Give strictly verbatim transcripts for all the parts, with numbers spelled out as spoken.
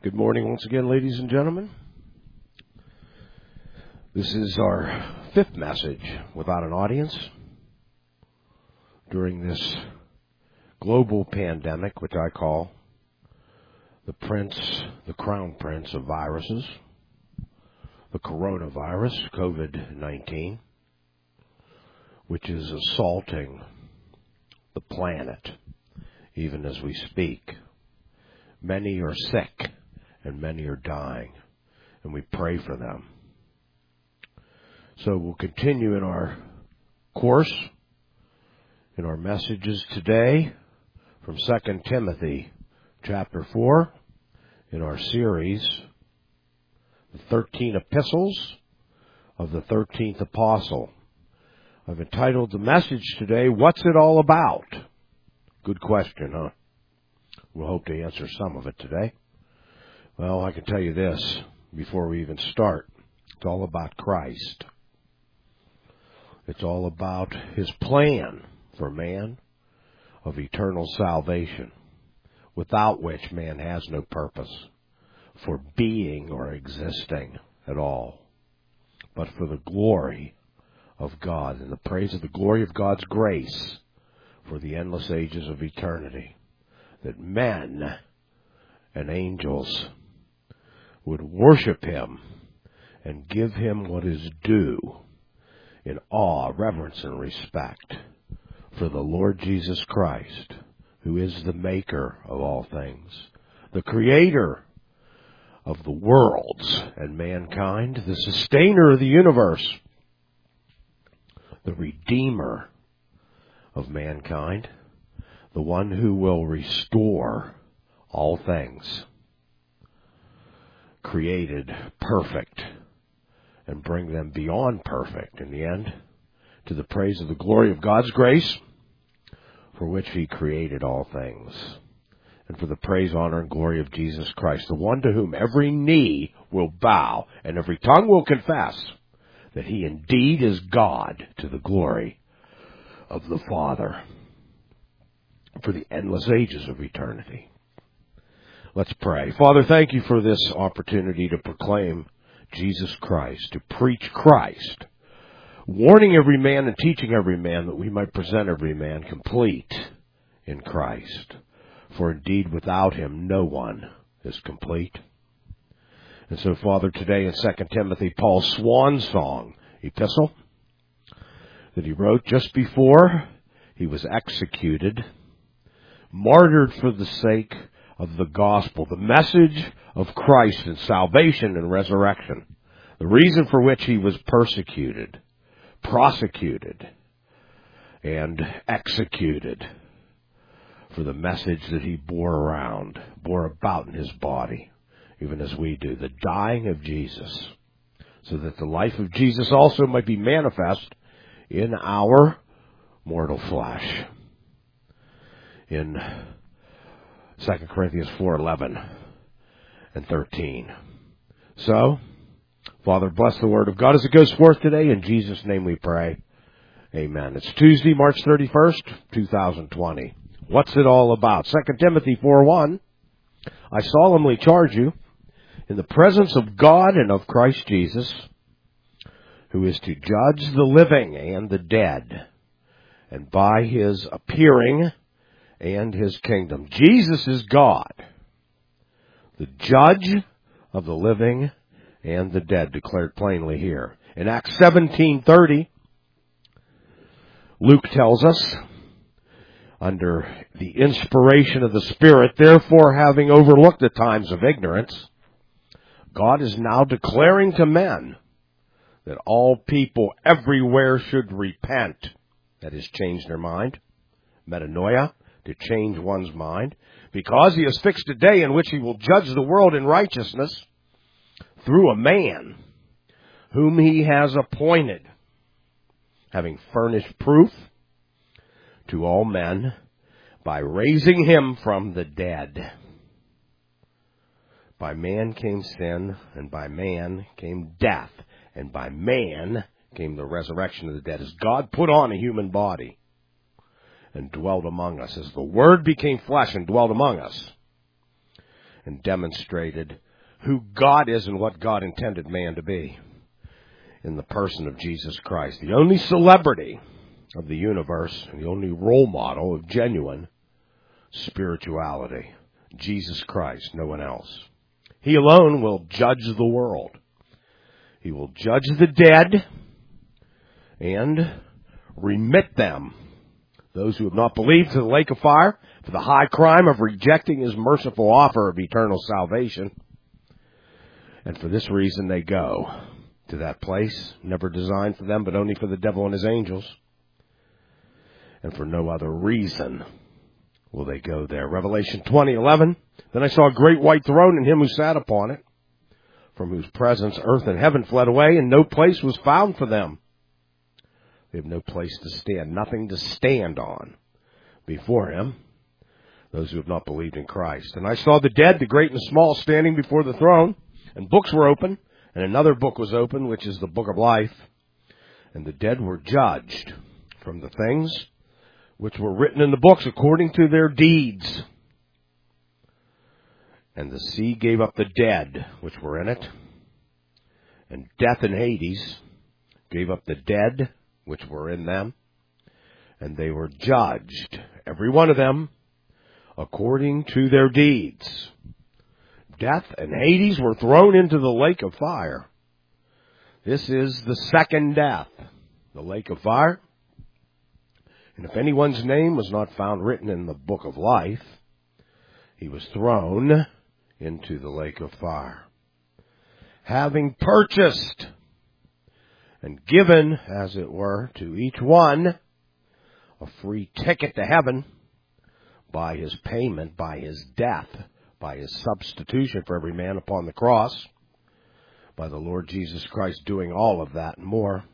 Good morning once again, ladies and gentlemen. This is our fifth message without an audience during this global pandemic, which I call the prince, the crown prince of viruses, the coronavirus, COVID nineteen, which is assaulting the planet even as we speak. Many are sick and many are dying, and we pray for them. So we'll continue in our course, in our messages today from Second Timothy chapter four, in our series, the thirteen epistles of the thirteenth apostle. I've entitled the message today, What's It All About? Good question, huh? We'll hope to answer some of it today. Well, I can tell you this before we even start. It's all about Christ. It's all about His plan for man of eternal salvation, without which man has no purpose for being or existing at all, but for the glory of God and the praise of the glory of God's grace for the endless ages of eternity, that men and angels would worship Him and give Him what is due in awe, reverence, and respect for the Lord Jesus Christ, who is the maker of all things, the creator of the worlds and mankind, the sustainer of the universe, the redeemer of mankind, the one who will restore all things created perfect and bring them beyond perfect in the end to the praise of the glory of God's grace for which He created all things, and for the praise, honor, and glory of Jesus Christ, the one to whom every knee will bow and every tongue will confess that He indeed is God, to the glory of the Father for the endless ages of eternity. Let's pray. Father, thank You for this opportunity to proclaim Jesus Christ, to preach Christ, warning every man and teaching every man that we might present every man complete in Christ. For indeed without Him no one is complete. And so, Father, today in Second Timothy, Paul's swan song epistle that he wrote just before he was executed, martyred for the sake of the gospel, the message of Christ and salvation and resurrection, the reason for which he was persecuted, prosecuted, and executed for the message that he bore around, bore about in his body, even as we do, the dying of Jesus, so that the life of Jesus also might be manifest in our mortal flesh. In Second Corinthians four eleven and thirteen. So, Father, bless the word of God as it goes forth today. In Jesus' name we pray. Amen. It's Tuesday, March thirty-first, twenty twenty. What's it all about? Second Timothy four one. I solemnly charge you in the presence of God and of Christ Jesus, who is to judge the living and the dead, and by His appearing and His kingdom. Jesus is God, the judge of the living and the dead, declared plainly here. In Acts seventeen thirty, Luke tells us, under the inspiration of the Spirit, therefore having overlooked the times of ignorance, God is now declaring to men that all people everywhere should repent. That is, change their mind. Metanoia, to change one's mind, because He has fixed a day in which He will judge the world in righteousness through a man whom He has appointed, having furnished proof to all men by raising Him from the dead. By man came sin, and by man came death, and by man came the resurrection of the dead, as God put on a human body and dwelt among us, as the Word became flesh and dwelt among us. and demonstrated who God is and what God intended man to be in the person of Jesus Christ, the only celebrity of the universe and the only role model of genuine spirituality. Jesus Christ, no one else. He alone will judge the world. He will judge the dead and remit them, those who have not believed, to the lake of fire for the high crime of rejecting his merciful offer of eternal salvation. And for this reason they go to that place, never designed for them, but only for the devil and his angels. And for no other reason will they go there. Revelation twenty eleven. Then I saw a great white throne and him who sat upon it, from whose presence earth and heaven fled away, and no place was found for them. They have no place to stand, nothing to stand on before him, those who have not believed in Christ. And I saw the dead, the great and the small, standing before the throne, and books were open, and another book was open, which is the book of life. And the dead were judged from the things which were written in the books according to their deeds. And the sea gave up the dead which were in it, and death and Hades gave up the dead which were in them, and they were judged, every one of them, according to their deeds. Death and Hades were thrown into the lake of fire. This is the second death, the lake of fire. And if anyone's name was not found written in the book of life, he was thrown into the lake of fire. Having purchased and given, as it were, to each one a free ticket to heaven by his payment, by his death, by his substitution for every man upon the cross, by the Lord Jesus Christ doing all of that and more.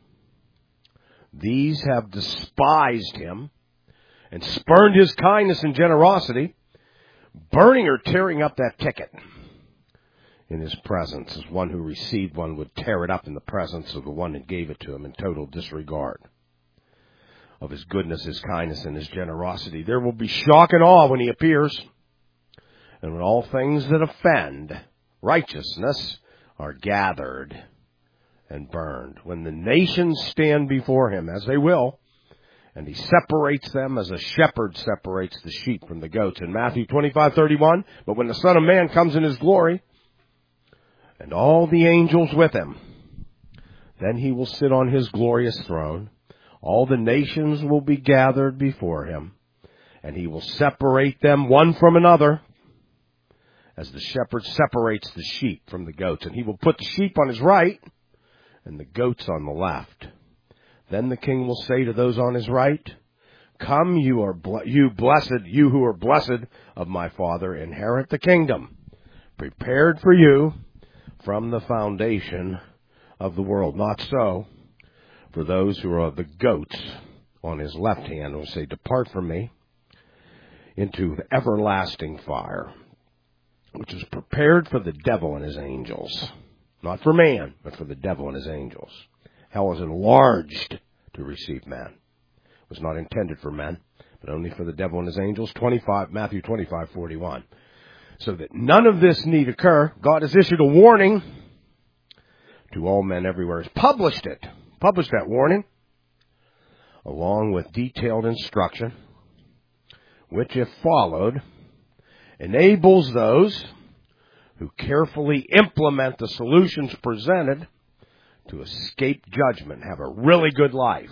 These have despised him and spurned his kindness and generosity, burning or tearing up that ticket in his presence, as one who received one would tear it up in the presence of the one that gave it to him, in total disregard of his goodness, his kindness, and his generosity. There will be shock and awe when he appears, and when all things that offend righteousness are gathered and burned. When the nations stand before him, as they will, and he separates them as a shepherd separates the sheep from the goats. In Matthew twenty-five thirty-one, but when the Son of Man comes in his glory, and all the angels with him, then he will sit on his glorious throne. All the nations will be gathered before him, and he will separate them one from another, as the shepherd separates the sheep from the goats. And he will put the sheep on his right and the goats on the left. Then the king will say to those on his right, "Come, you are ble- you blessed, you who are blessed of my Father, inherit the kingdom prepared for you from the foundation of the world." Not so for those who are the goats on his left hand, will say, "Depart from me into the everlasting fire, which is prepared for the devil and his angels." Not for man, but for the devil and his angels. Hell is enlarged to receive men. It was not intended for men, but only for the devil and his angels. twenty-five, Matthew twenty-five forty-one. So that none of this need occur, God has issued a warning to all men everywhere. He's published it. Published that warning, along with detailed instruction, which, if followed, enables those who carefully implement the solutions presented to escape judgment, have a really good life.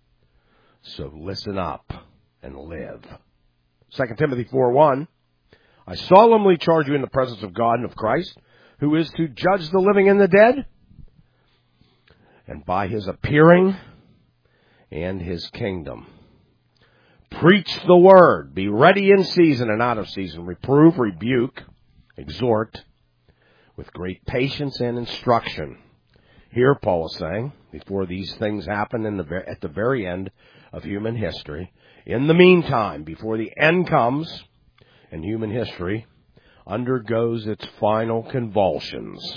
So listen up and live. Second Timothy four one, I solemnly charge you in the presence of God and of Christ, who is to judge the living and the dead, and by his appearing and his kingdom. Preach the word. Be ready in season and out of season. Reprove, rebuke, exhort with great patience and instruction. Here, Paul is saying, before these things happen in the, at the very end of human history, in the meantime, before the end comes and human history undergoes its final convulsions,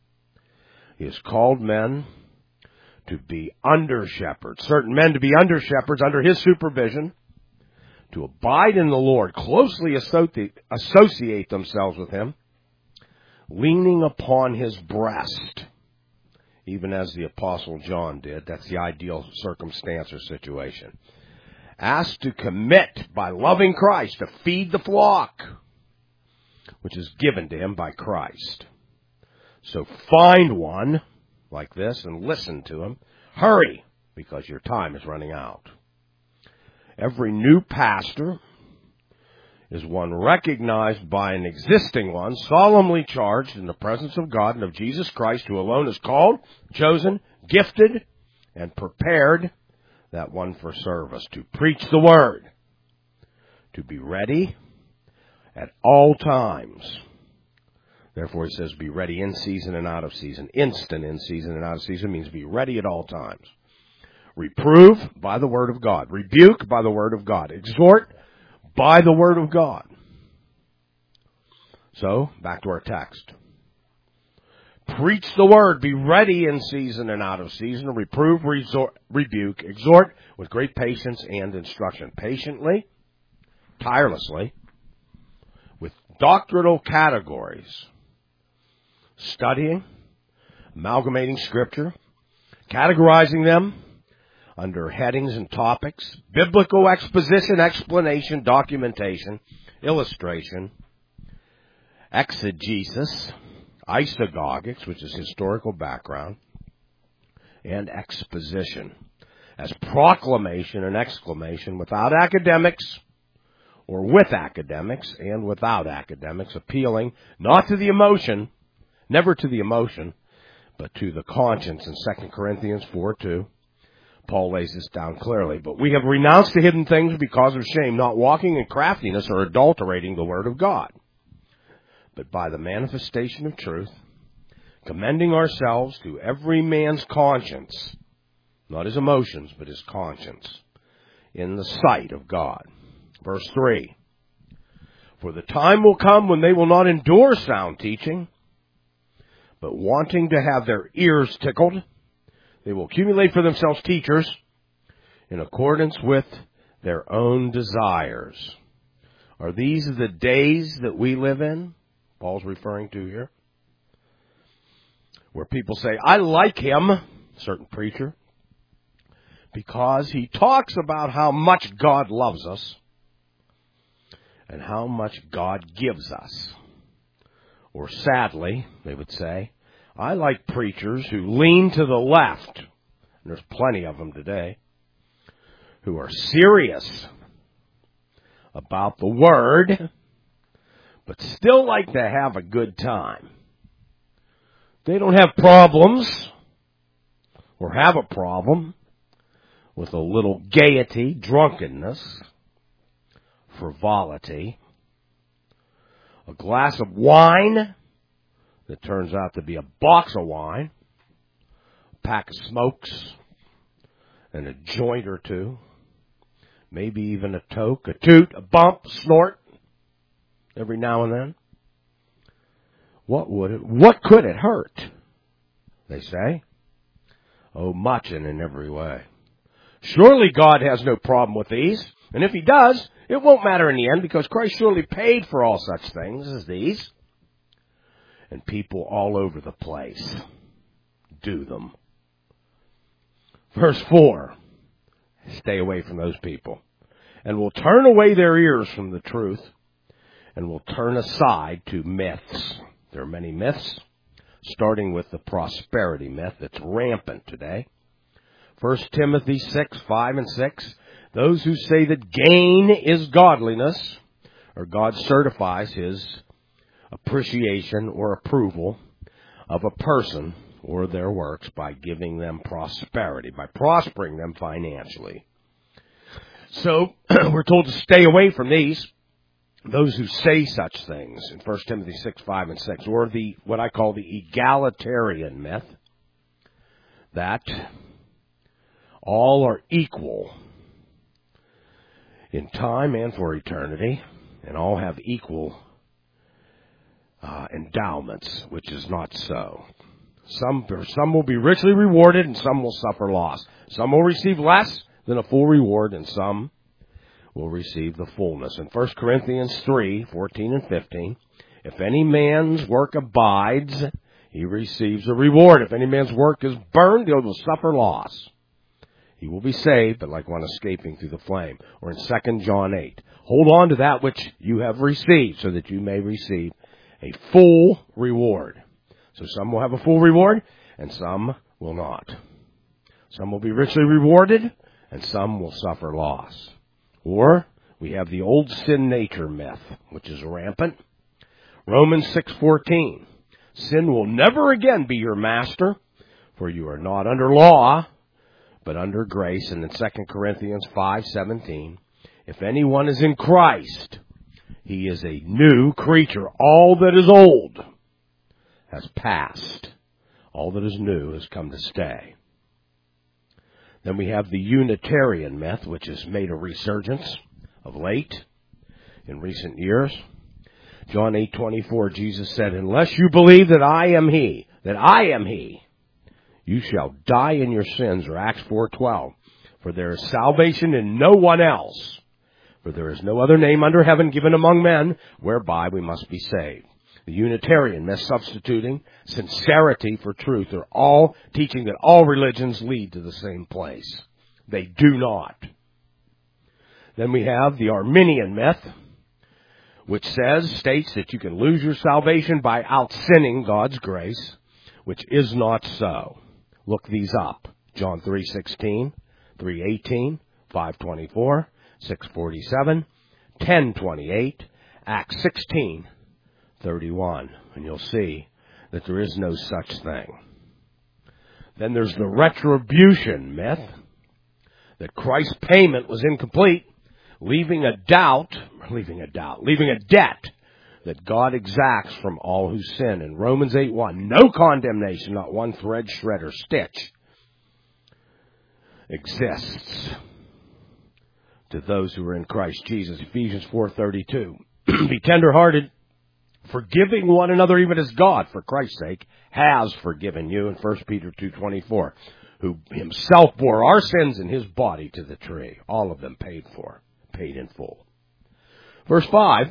he has called men to be under shepherds, certain men to be under shepherds under his supervision, to abide in the Lord, closely associate, associate themselves with him, leaning upon his breast, even as the Apostle John did. That's the ideal circumstance or situation. Asked to commit by loving Christ to feed the flock, which is given to him by Christ. So find one like this and listen to him. Hurry, because your time is running out. Every new pastor is one recognized by an existing one, solemnly charged in the presence of God and of Jesus Christ, who alone is called, chosen, gifted, and prepared, that one for service, to preach the word, to be ready at all times. Therefore, he says, be ready in season and out of season. Instant in season and out of season means be ready at all times. Reprove by the word of God. Rebuke by the word of God. Exhort by the word of God. So, back to our text. Preach the word. Be ready in season and out of season. Reprove, resort, rebuke, exhort with great patience and instruction. Patiently, tirelessly, with doctrinal categories. Studying, amalgamating Scripture, categorizing them under headings and topics, biblical exposition, explanation, documentation, illustration, exegesis, isagogics, which is historical background, and exposition, as proclamation and exclamation without academics, or with academics and without academics, appealing not to the emotion, never to the emotion, but to the conscience. In Second Corinthians four two, Paul lays this down clearly. But we have renounced the hidden things because of shame, not walking in craftiness or adulterating the word of God, but by the manifestation of truth, commending ourselves to every man's conscience, not his emotions, but his conscience, in the sight of God. Verse three, for the time will come when they will not endure sound teaching, but wanting to have their ears tickled, they will accumulate for themselves teachers in accordance with their own desires. Are these the days that we live in? Paul's referring to here. Where people say, I like him, certain preacher, because he talks about how much God loves us and how much God gives us. Or sadly, they would say, I like preachers who lean to the left, and there's plenty of them today, who are serious about the word, but still like to have a good time. They don't have problems, or have a problem, with a little gaiety, drunkenness, frivolity, a glass of wine that turns out to be a box of wine, a pack of smokes, and a joint or two, maybe even a toke, a toot, a bump, snort, every now and then. What would it, what could it hurt? They say. Oh, much and in every way. Surely God has no problem with these, and if he does, it won't matter in the end, because Christ surely paid for all such things as these. And people all over the place do them. Verse four, stay away from those people, and will turn away their ears from the truth, and will turn aside to myths. There are many myths, starting with the prosperity myth that's rampant today. First Timothy six, five and six, those who say that gain is godliness, or God certifies his appreciation or approval of a person or their works by giving them prosperity, by prospering them financially. So we're told to stay away from these, those who say such things in First Timothy six, five and six, or the what I call the egalitarian myth, that all are equal in time and for eternity, and all have equal Uh, endowments, which is not so. Some, some will be richly rewarded and some will suffer loss. Some will receive less than a full reward and some will receive the fullness. In First Corinthians three, fourteen and fifteen, If any man's work abides, he receives a reward. If any man's work is burned, he will suffer loss. He will be saved, but like one escaping through the flame. Or in Second John eight, hold on to that which you have received, so that you may receive a full reward. So some will have a full reward, and some will not. Some will be richly rewarded, and some will suffer loss. Or we have the old sin nature myth, which is rampant. Romans six fourteen, sin will never again be your master, for you are not under law, but under grace. And in Second Corinthians five seventeen, if anyone is in Christ, he is a new creature. All that is old has passed. All that is new has come to stay. Then we have the Unitarian myth, which has made a resurgence of late in recent years. John eight twenty-four, Jesus said, unless you believe that I am he, that I am he, you shall die in your sins. Or Acts four twelve, for there is salvation in no one else, for there is no other name under heaven given among men whereby we must be saved. The Unitarian myth, substituting sincerity for truth, are all teaching that all religions lead to the same place. They do not. Then we have the Arminian myth, which says, states that you can lose your salvation by out-sinning God's grace, which is not so. Look these up. John three sixteen, three eighteen, five twenty-four, six forty-seven, ten twenty-eight, Acts sixteen thirty-one. And you'll see that there is no such thing. Then there's the retribution myth, that Christ's payment was incomplete, leaving a doubt, leaving a doubt, leaving a debt that God exacts from all who sin. In Romans eight one, no condemnation, not one thread, shred, or stitch exists to those who are in Christ Jesus. Ephesians four thirty-two, be tenderhearted, forgiving one another even as God, for Christ's sake, has forgiven you. In First Peter two twenty-four, who himself bore our sins in his body to the tree, all of them paid for, paid in full. Verse five,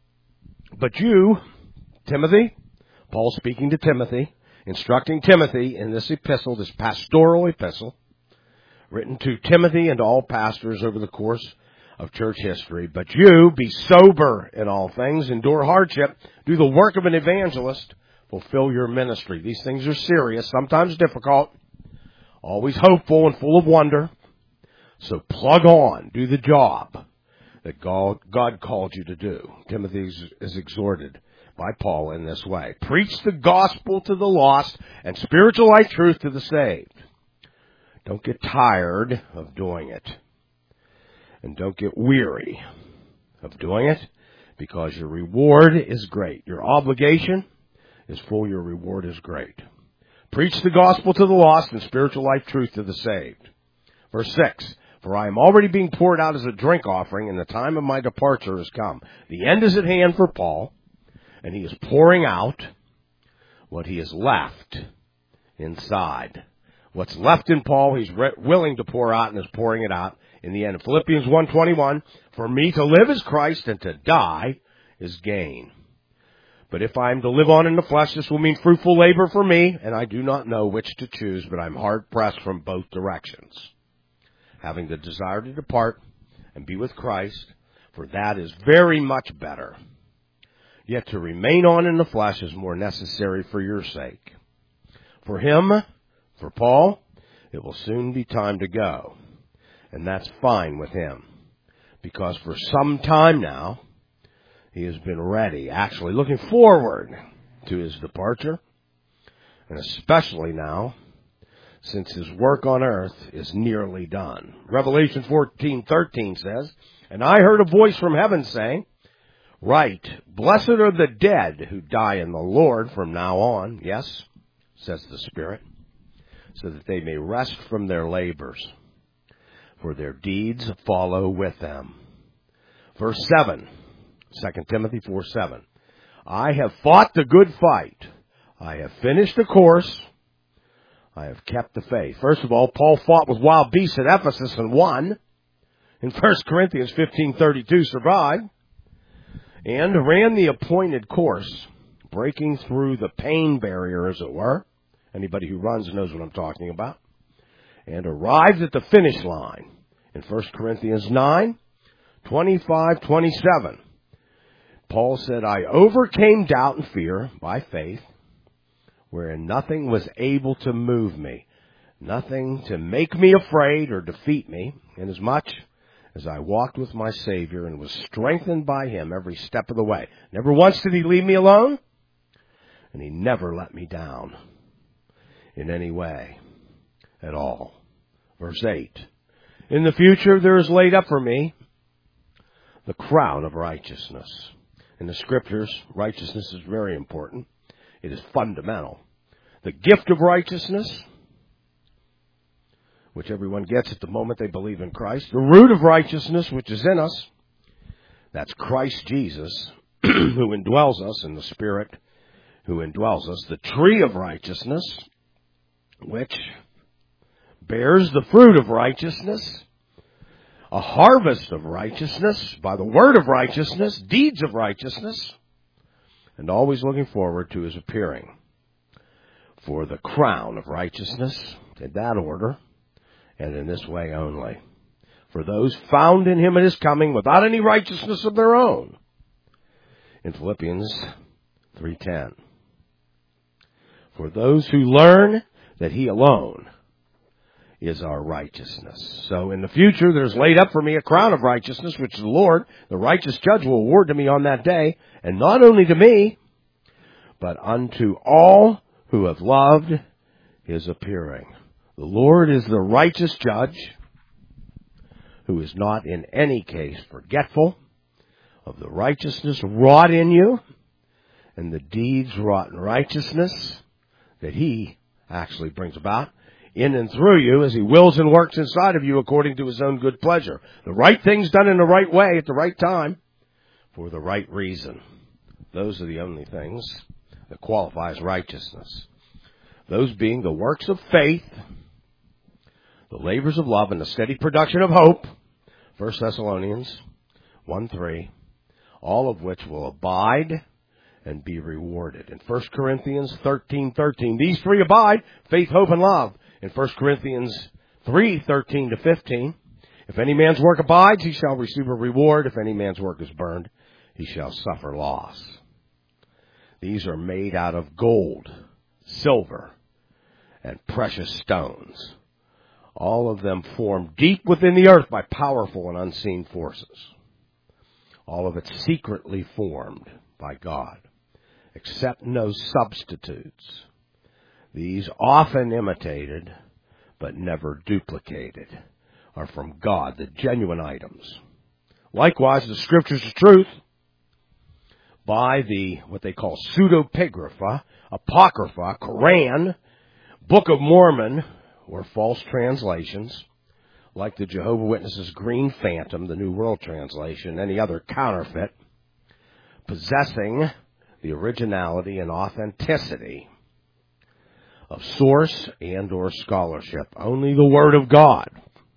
but you, Timothy, Paul speaking to Timothy, instructing Timothy in this epistle, this pastoral epistle, written to Timothy and all pastors over the course of church history. But you, be sober in all things, endure hardship, do the work of an evangelist, fulfill your ministry. These things are serious, sometimes difficult, always hopeful and full of wonder. So plug on, do the job that God, God called you to do. Timothy is, is exhorted by Paul in this way. Preach the gospel to the lost and spiritual life truth to the saved. Don't get tired of doing it. And don't get weary of doing it, because your reward is great. Your obligation is full. Your reward is great. Preach the gospel to the lost and spiritual life truth to the saved. Verse six, for I am already being poured out as a drink offering, and the time of my departure has come. The end is at hand for Paul, and he is pouring out what he has left inside. What's left in Paul, he's re- willing to pour out and is pouring it out in the end. Philippians one twenty-one, for me to live is Christ, and to die is gain. But if I am to live on in the flesh, this will mean fruitful labor for me, and I do not know which to choose, but I'm hard pressed from both directions, having the desire to depart and be with Christ, for that is very much better. Yet to remain on in the flesh is more necessary for your sake. For him, for Paul, it will soon be time to go. And that's fine with him, because for some time now, he has been ready, actually looking forward to his departure, and especially now, since his work on earth is nearly done. Revelation fourteen thirteen says, and I heard a voice from heaven saying, write, blessed are the dead who die in the Lord from now on, yes, says the Spirit, so that they may rest from their labors, for their deeds follow with them. Verse seven, Second Timothy four seven. I have fought the good fight. I have finished the course. I have kept the faith. First of all, Paul fought with wild beasts at Ephesus and won. In First Corinthians fifteen thirty-two, survived. and ran the appointed course, breaking through the pain barrier, as it were. Anybody who runs knows what I'm talking about. And arrived at the finish line in First Corinthians nine, twenty-five, twenty-seven. Paul said, I overcame doubt and fear by faith, wherein nothing was able to move me, nothing to make me afraid or defeat me, inasmuch as I walked with my Savior and was strengthened by Him every step of the way. Never once did He leave me alone, and He never let me down in any way at all. Verse eight. In the future there is laid up for me the crown of righteousness. In the Scriptures, righteousness is very important. It is fundamental. The gift of righteousness, which everyone gets at the moment they believe in Christ. The root of righteousness, which is in us. That's Christ Jesus, who indwells us, in the Spirit who indwells us. The tree of righteousness, which bears the fruit of righteousness. A harvest of righteousness by the word of righteousness, deeds of righteousness, and always looking forward to His appearing for the crown of righteousness, in that order, and in this way only. For those found in Him at His coming without any righteousness of their own. In Philippians three ten. For those who learn that He alone is our righteousness. So in the future, there's laid up for me a crown of righteousness, which the Lord, the righteous judge, will award to me on that day, and not only to me, but unto all who have loved His appearing. The Lord is the righteous judge, who is not in any case forgetful of the righteousness wrought in you, and the deeds wrought in righteousness that He actually brings about in and through you, as He wills and works inside of you according to His own good pleasure. The right things done in the right way at the right time for the right reason. Those are the only things that qualify as righteousness. Those being the works of faith, the labors of love, and the steady production of hope. First Thessalonians one three. All of which will abide and be rewarded. In First Corinthians thirteen thirteen. These three abide, faith, hope, and love. In First Corinthians three thirteen to fifteen, if any man's work abides, he shall receive a reward. If any man's work is burned, he shall suffer loss. These are made out of gold, silver, and precious stones, all of them formed deep within the earth by powerful and unseen forces, all of it secretly formed by God, except no substitutes. These, often imitated, but never duplicated, are from God, the genuine items. Likewise, the Scriptures of truth, by the, what they call pseudepigrapha, apocrypha, Quran, Book of Mormon, or false translations, like the Jehovah's Witnesses' Green Phantom, the New World Translation, any other counterfeit, possessing the originality and authenticity of source and or scholarship. Only the Word of God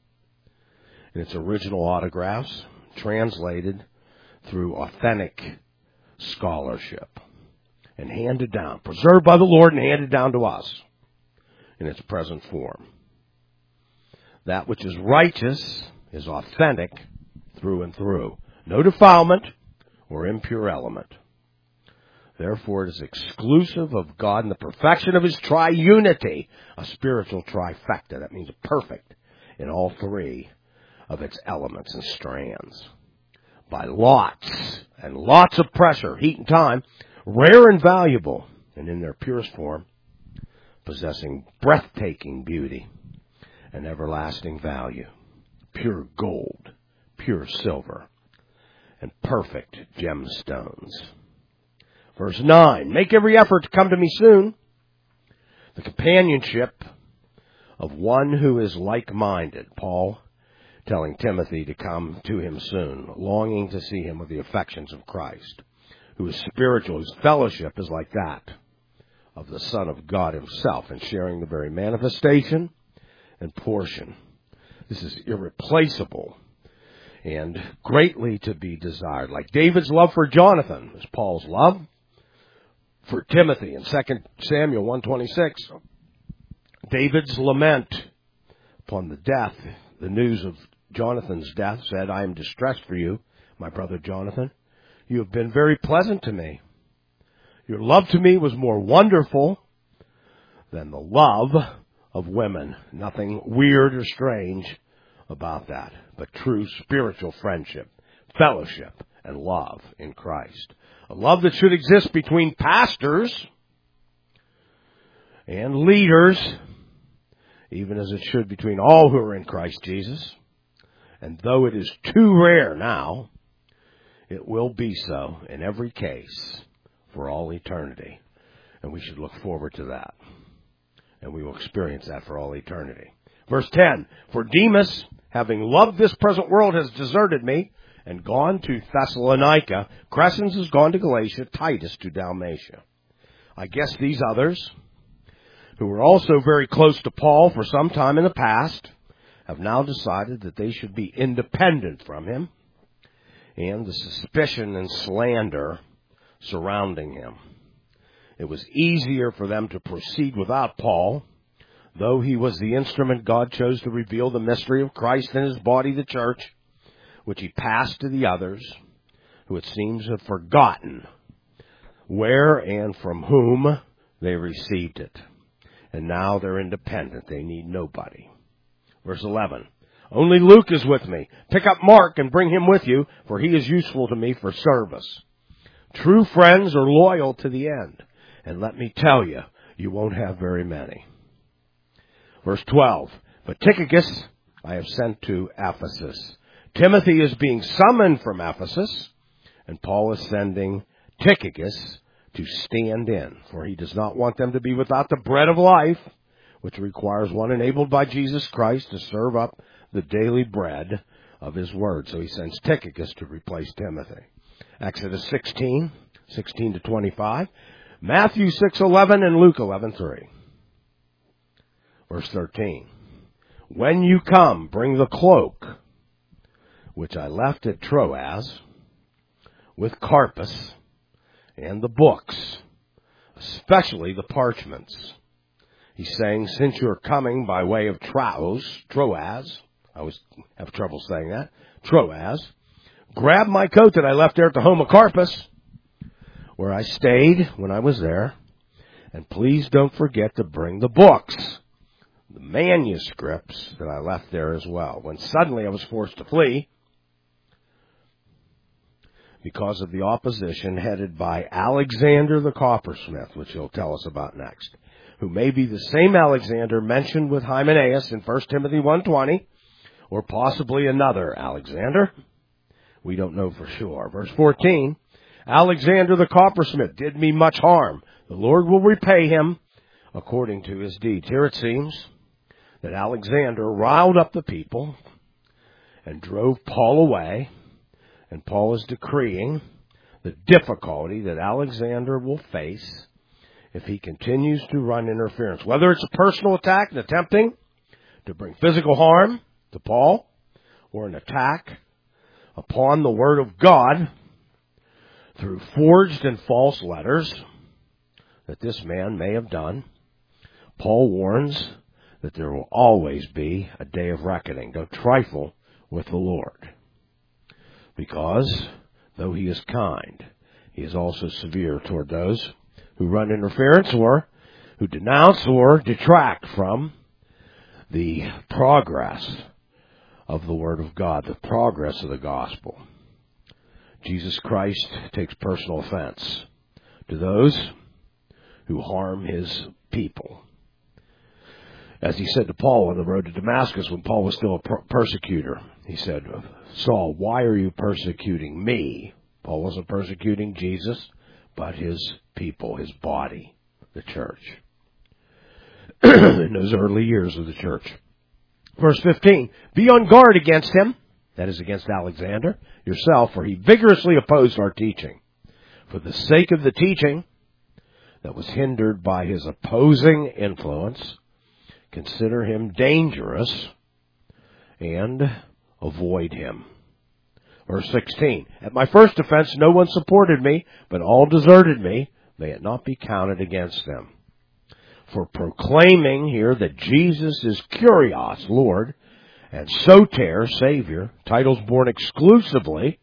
in its original autographs, translated through authentic scholarship and handed down, preserved by the Lord and handed down to us in its present form. That which is righteous is authentic through and through. No defilement or impure element. Therefore, it is exclusive of God in the perfection of His triunity, a spiritual trifecta. That means perfect in all three of its elements and strands. By lots and lots of pressure, heat and time, rare and valuable, and in their purest form, possessing breathtaking beauty and everlasting value, pure gold, pure silver, and perfect gemstones. Verse nine, make every effort to come to me soon. The companionship of one who is like-minded. Paul telling Timothy to come to him soon, longing to see him with the affections of Christ, who is spiritual, whose fellowship is like that of the Son of God Himself, and sharing the very manifestation and portion. This is irreplaceable and greatly to be desired. Like David's love for Jonathan is Paul's love for Timothy in Second Samuel one twenty-six. David's lament upon the death, the news of Jonathan's death, said, I am distressed for you, my brother Jonathan. You have been very pleasant to me. Your love to me was more wonderful than the love of women. Nothing weird or strange about that, but true spiritual friendship, fellowship, and love in Christ. A love that should exist between pastors and leaders, even as it should between all who are in Christ Jesus. And though it is too rare now, it will be so in every case for all eternity. And we should look forward to that. And we will experience that for all eternity. Verse ten, for Demas, having loved this present world, has deserted me and gone to Thessalonica. Crescens has gone to Galatia, Titus to Dalmatia. I guess these others, who were also very close to Paul for some time in the past, have now decided that they should be independent from him and the suspicion and slander surrounding him. It was easier for them to proceed without Paul, though he was the instrument God chose to reveal the mystery of Christ and his body, the church, which he passed to the others, who it seems have forgotten where and from whom they received it. And now they're independent. They need nobody. Verse eleven, only Luke is with me. Pick up Mark and bring him with you, for he is useful to me for service. True friends are loyal to the end. And let me tell you, you won't have very many. Verse twelve, but Tychicus I have sent to Ephesus. Timothy is being summoned from Ephesus, and Paul is sending Tychicus to stand in, for he does not want them to be without the bread of life, which requires one enabled by Jesus Christ to serve up the daily bread of his word. So he sends Tychicus to replace Timothy. Exodus sixteen, sixteen to twenty-five, Matthew six eleven, and Luke eleven three. Verse thirteen, when you come, bring the cloak, which I left at Troas, with Carpus, and the books, especially the parchments. He's saying, since you're coming by way of Troas, Troas, I always have trouble saying that, Troas, grab my coat that I left there at the home of Carpus, where I stayed when I was there, and please don't forget to bring the books, the manuscripts that I left there as well. When suddenly I was forced to flee, because of the opposition headed by Alexander the coppersmith, which he'll tell us about next, who may be the same Alexander mentioned with Hymenaeus in First Timothy one twenty, or possibly another Alexander. We don't know for sure. Verse fourteen, Alexander the coppersmith did me much harm. The Lord will repay him according to his deeds. Here it seems that Alexander riled up the people and drove Paul away. And Paul is decreeing the difficulty that Alexander will face if he continues to run interference. Whether it's a personal attack and attempting to bring physical harm to Paul, or an attack upon the Word of God through forged and false letters that this man may have done, Paul warns that there will always be a day of reckoning. Don't trifle with the Lord. Because, though he is kind, he is also severe toward those who run interference or who denounce or detract from the progress of the Word of God, the progress of the gospel. Jesus Christ takes personal offense to those who harm his people. As he said to Paul on the road to Damascus when Paul was still a per- persecutor, he said, Saul, why are you persecuting me? Paul wasn't persecuting Jesus, but his people, his body, the church. In those early years of the church. Verse fifteen, be on guard against him, that is against Alexander, yourself, for he vigorously opposed our teaching. For the sake of the teaching that was hindered by his opposing influence, consider him dangerous and avoid him. Verse sixteen, at my first offense no one supported me, but all deserted me. May it not be counted against them. For proclaiming here that Jesus is Kyrios, Lord, and Soter, Savior, titles borne exclusively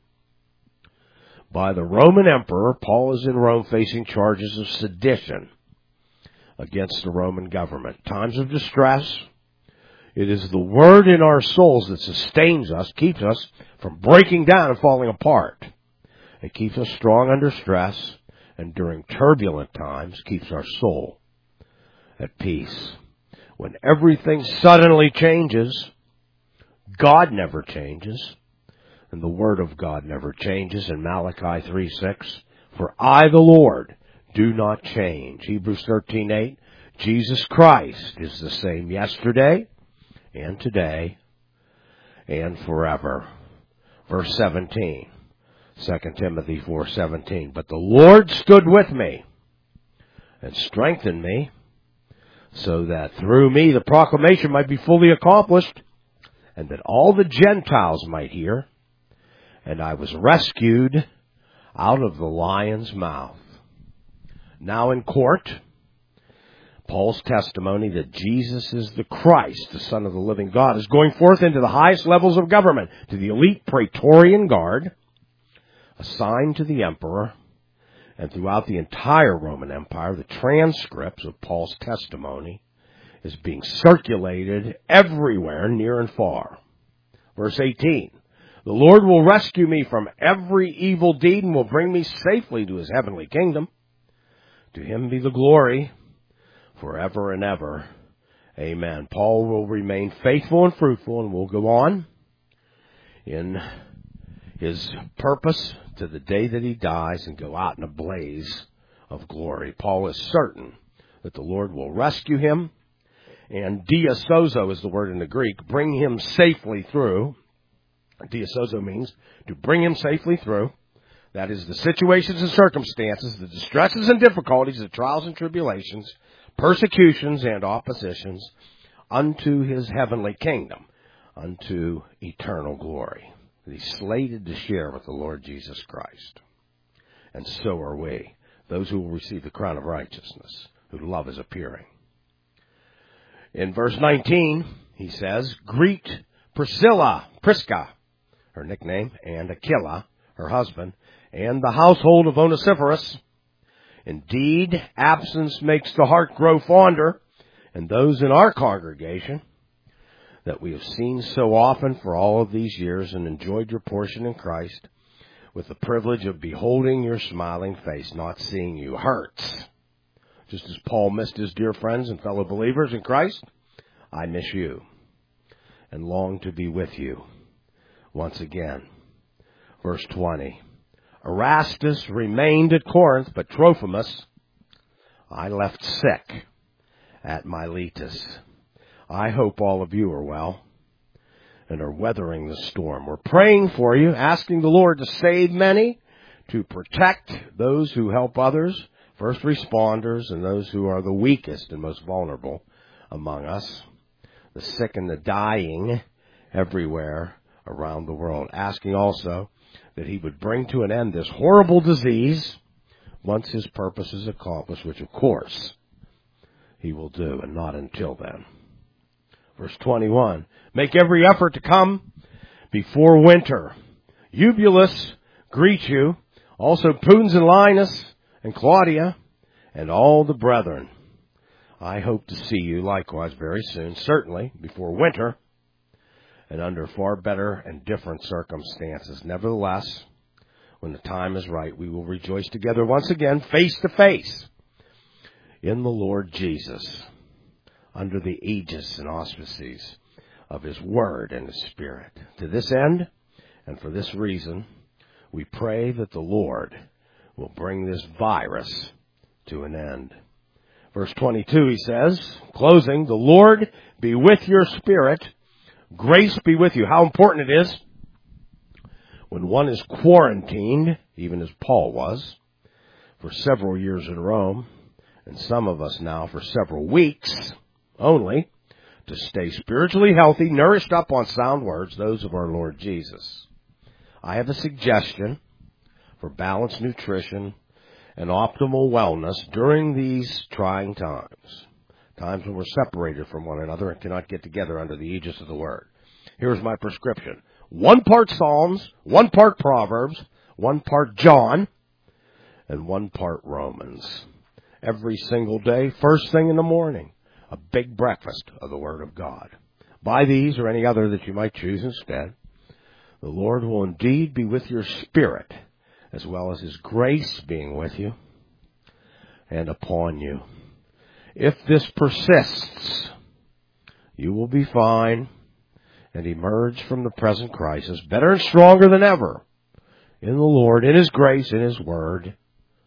by the Roman Emperor, Paul is in Rome facing charges of sedition against the Roman government. Times of distress, it is the word in our souls that sustains us, keeps us from breaking down and falling apart. It keeps us strong under stress, and during turbulent times keeps our soul at peace. When everything suddenly changes, God never changes, and the Word of God never changes in Malachi three six. For I, the Lord, do not change. Hebrews thirteen eight. Jesus Christ is the same yesterday and today and forever. Verse seventeen. Second Timothy four seventeen. But the Lord stood with me and strengthened me, so that through me the proclamation might be fully accomplished, and that all the Gentiles might hear. And I was rescued out of the lion's mouth. Now in court, Paul's testimony that Jesus is the Christ, the Son of the living God, is going forth into the highest levels of government, to the elite Praetorian Guard, assigned to the emperor, and throughout the entire Roman Empire, the transcripts of Paul's testimony is being circulated everywhere, near and far. Verse eighteen, the Lord will rescue me from every evil deed and will bring me safely to his heavenly kingdom. To him be the glory forever and ever. Amen. Paul will remain faithful and fruitful and will go on in his purpose to the day that he dies and go out in a blaze of glory. Paul is certain that the Lord will rescue him, and diasozo is the word in the Greek, bring him safely through. Diasozo means to bring him safely through. That is, the situations and circumstances, the distresses and difficulties, the trials and tribulations, persecutions and oppositions, unto his heavenly kingdom, unto eternal glory. He's slated to share with the Lord Jesus Christ. And so are we, those who will receive the crown of righteousness, who love his appearing. In verse nineteen, he says, greet Priscilla, Prisca, her nickname, and Aquila, her husband, and the household of Onesiphorus. Indeed, absence makes the heart grow fonder, and those in our congregation that we have seen so often for all of these years and enjoyed your portion in Christ, with the privilege of beholding your smiling face, not seeing you, hurts. Just as Paul missed his dear friends and fellow believers in Christ, I miss you and long to be with you once again. Verse twenty. Erastus remained at Corinth, but Trophimus I left sick at Miletus. I hope all of you are well and are weathering the storm. We're praying for you, asking the Lord to save many, to protect those who help others, first responders, and those who are the weakest and most vulnerable among us, the sick and the dying everywhere around the world. Asking also that he would bring to an end this horrible disease once his purpose is accomplished, which of course he will do, and not until then. Verse twenty-one, make every effort to come before winter. Eubulus greet you, also Pudens and Linus and Claudia and all the brethren. I hope to see you likewise very soon, certainly before winter, and under far better and different circumstances. Nevertheless, when the time is right, we will rejoice together once again, face to face, in the Lord Jesus, under the aegis and auspices of his word and his spirit. To this end, and for this reason, we pray that the Lord will bring this virus to an end. Verse twenty-two, he says, closing, the Lord be with your spirit. Grace be with you. How important it is when one is quarantined, even as Paul was, for several years in Rome, and some of us now for several weeks only, to stay spiritually healthy, nourished up on sound words, those of our Lord Jesus. I have a suggestion for balanced nutrition and optimal wellness during these trying times, times when we're separated from one another and cannot get together under the aegis of the Word. Here's my prescription. One part Psalms, one part Proverbs, one part John, and one part Romans. Every single day, first thing in the morning, a big breakfast of the Word of God. By these or any other that you might choose instead, the Lord will indeed be with your spirit, as well as His grace being with you and upon you. If this persists, you will be fine and emerge from the present crisis better and stronger than ever in the Lord, in His grace, in His Word,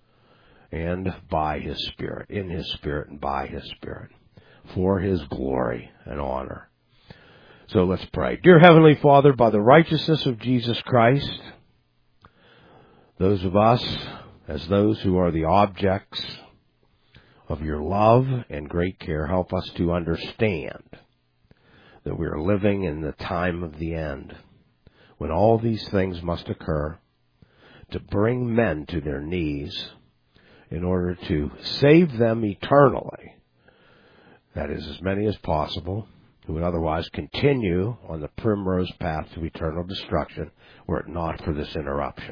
and by His Spirit, in His Spirit and by His Spirit, for His glory and honor. So let's pray. Dear Heavenly Father, by the righteousness of Jesus Christ, those of us as those who are the objects of your love and great care, help us to understand that we are living in the time of the end, when all these things must occur to bring men to their knees in order to save them eternally. That is, as many as possible who would otherwise continue on the primrose path to eternal destruction were it not for this interruption.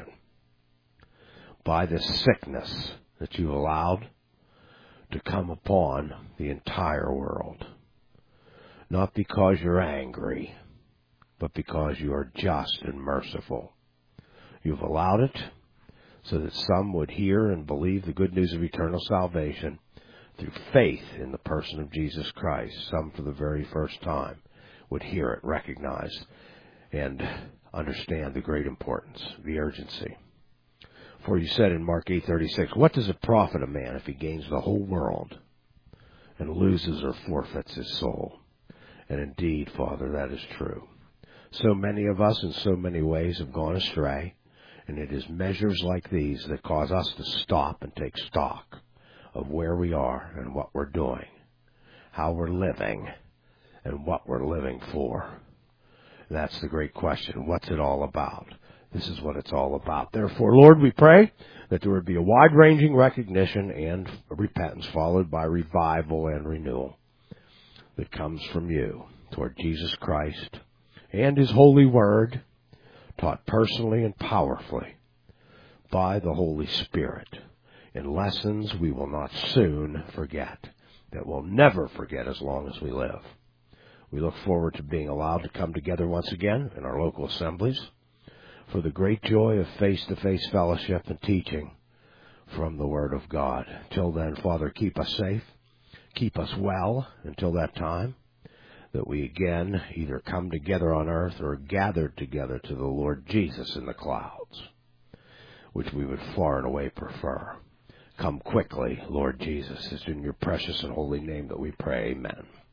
By this sickness that you allowed to come upon the entire world. Not because you're angry, but because you are just and merciful. You've allowed it so that some would hear and believe the good news of eternal salvation through faith in the person of Jesus Christ. Some for the very first time would hear it, recognize, and understand the great importance, the urgency. For you said in Mark eight thirty-six, what does it profit a man if he gains the whole world and loses or forfeits his soul? And indeed, Father, that is true. So many of us in so many ways have gone astray, and it is measures like these that cause us to stop and take stock of where we are and what we're doing, how we're living, and what we're living for. And that's the great question. What's it all about? This is what it's all about. Therefore, Lord, we pray that there would be a wide-ranging recognition and repentance followed by revival and renewal that comes from you toward Jesus Christ and His holy word, taught personally and powerfully by the Holy Spirit in lessons we will not soon forget, that we'll never forget as long as we live. We look forward to being allowed to come together once again in our local assemblies for the great joy of face-to-face fellowship and teaching from the Word of God. Till then, Father, keep us safe. Keep us well until that time, that we again either come together on earth or gathered together to the Lord Jesus in the clouds, which we would far and away prefer. Come quickly, Lord Jesus. It's in your precious and holy name that we pray. Amen.